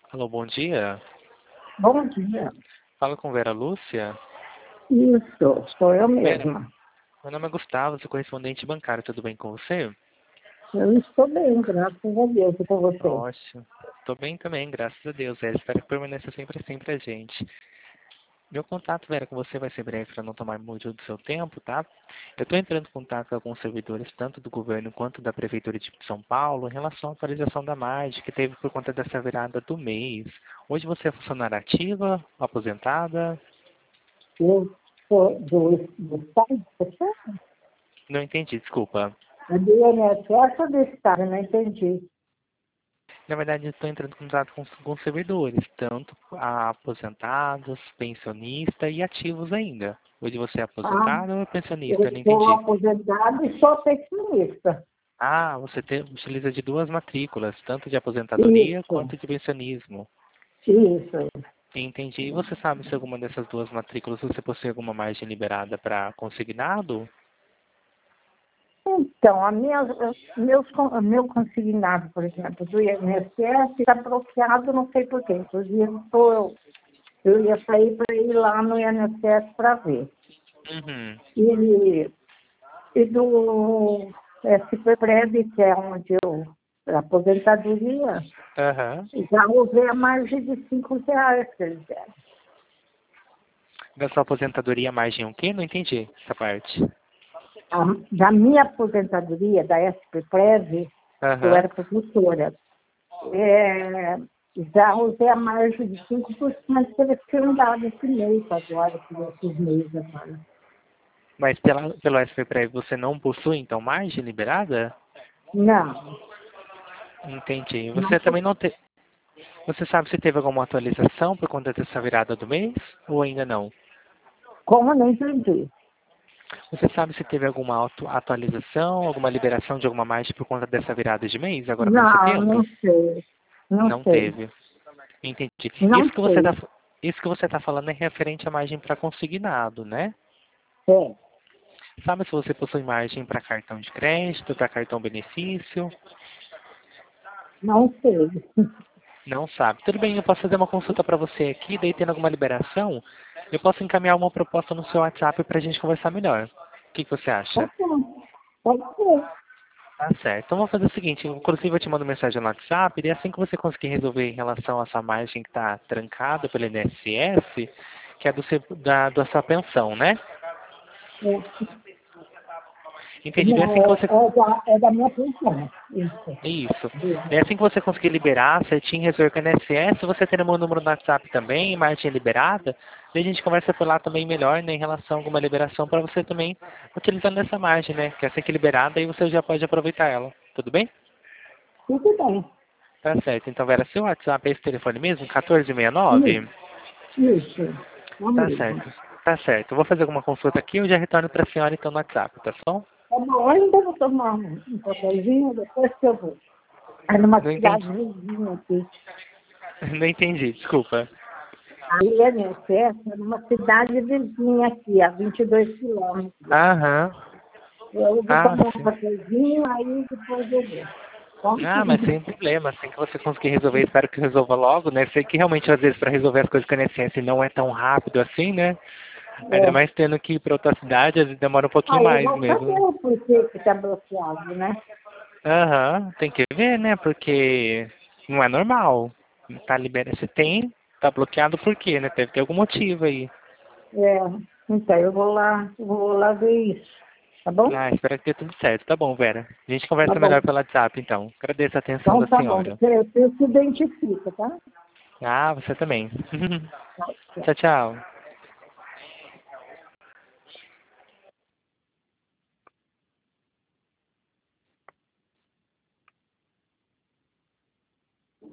Alô, bom dia. Bom dia. Fala com Vera Lúcia. Isso, sou eu Vera, mesma. meu nome é Gustavo, sou correspondente bancário, tudo bem com você? Eu estou bem, graças a Deus, e com você. Ótimo. Tô bem também, graças a Deus, Vera. Espero que permaneça sempre assim pra gente. Meu contato, Vera, com você vai ser breve para não tomar muito do seu tempo, tá? Eu estou entrando em contato com alguns servidores, tanto do governo quanto da Prefeitura de São Paulo, em relação à atualização da MAD, que teve por conta dessa virada do mês. Hoje você é funcionária ativa, aposentada? Eu sou do Estado, você sabe? Não entendi, desculpa. É do INSS ou do Estado? Não entendi. Na verdade, eu estou entrando em contato com alguns servidores, tanto aposentados, pensionistas e ativos ainda. Hoje você é Ah, aposentado ou é pensionista? Eu eu não sou entendi. aposentada e sou pensionista. Ah, você utiliza de duas matrículas, tanto de aposentadoria Isso, quanto de pensionismo. isso. Entendi. E você sabe se alguma dessas duas matrículas você possui alguma margem liberada para consignado? Então, meu consignado, por exemplo, do INSS está bloqueado, não sei por quê. Inclusive, eu ia sair para ir lá no INSS para ver. Uhum. E do SPPREV, que é onde a aposentadoria, Aham. já usei a margem de R$ 5 que eles deram. Da sua aposentadoria, margem o quê? Não entendi essa parte. Da minha aposentadoria, da SPPREV, eu Aham. era professora, é, já usei a margem de 5% que eles tinham dado esse mês agora, esses meses agora. Mas pelo SPPREV você não possui, então, margem liberada? Não, Entendi. não, Você também não tem. Você sabe se teve alguma atualização por conta dessa virada do mês? Ou ainda não? como não entendi. Você sabe se teve alguma atualização, alguma liberação de alguma margem por conta dessa virada de mês, agora para Não, setembro? não sei, não Não sei, teve. Entendi. não sei. Isso que você tá falando é referente à margem para consignado, né? É. Sabe se você possui margem para cartão de crédito, para cartão benefício? Não sei. Não sabe. Tudo bem, eu posso fazer uma consulta para você aqui, daí tendo alguma liberação, eu posso encaminhar uma proposta no seu WhatsApp para a gente conversar melhor. O que você Tá acha? bom. Pode ser. Tá certo. Então vamos fazer o seguinte, inclusive eu te mando mensagem no WhatsApp, e assim que você conseguir resolver em relação a essa margem que está trancada pelo INSS, que é da sua pensão, né? É, Entendi. Daí assim que não, você. é da minha pensão. Isso. Isso. Daí assim que você conseguir liberar certinho, resolver com o INSS, você tem o meu número no WhatsApp também, margem liberada, daí a gente conversa por lá também melhor, né, em relação a alguma liberação para você também utilizando essa margem, né? Que assim que liberada, aí você já pode aproveitar ela. Tudo bem? Tudo bem. Tá certo. Então, Vera, seu WhatsApp é esse telefone mesmo? 1469? Isso. Isso. É Tá mesmo. certo. Tá certo. Eu vou fazer alguma consulta aqui e eu já retorno para a senhora então no WhatsApp, tá bom? Tá bom, ainda vou tomar um cafezinho, depois que eu vou. É numa Não cidade entendi. vizinha aqui. Não entendi, desculpa. A INSS é numa cidade vizinha aqui, a 22 quilômetros. Aham. Eu vou Ah, tomar um sim. cafezinho, aí depois eu vou. Tá? Ah, mas sem problema, assim que você conseguir resolver, espero que resolva logo, né? Sei que realmente às vezes para resolver as coisas com a INSS não é tão rápido assim, né? Ainda É. mais tendo que ir para outra cidade, às vezes demora um pouquinho Aí eu mais vou saber mesmo. o porquê que está bloqueado, né? Aham, tem que ver, né? Porque não é normal. Tá liberado, se tem, tá bloqueado por quê, né? Deve ter algum motivo aí. É, então eu vou lá ver isso. Tá bom? Ah, espero que dê tudo certo. Tá bom, Vera. A gente Tá conversa melhor bom. pelo WhatsApp, então. Agradeço a atenção Então da tá bom. senhora. Você se identifica, tá? Ah, você também. Tchau, tchau. Tchau, tchau.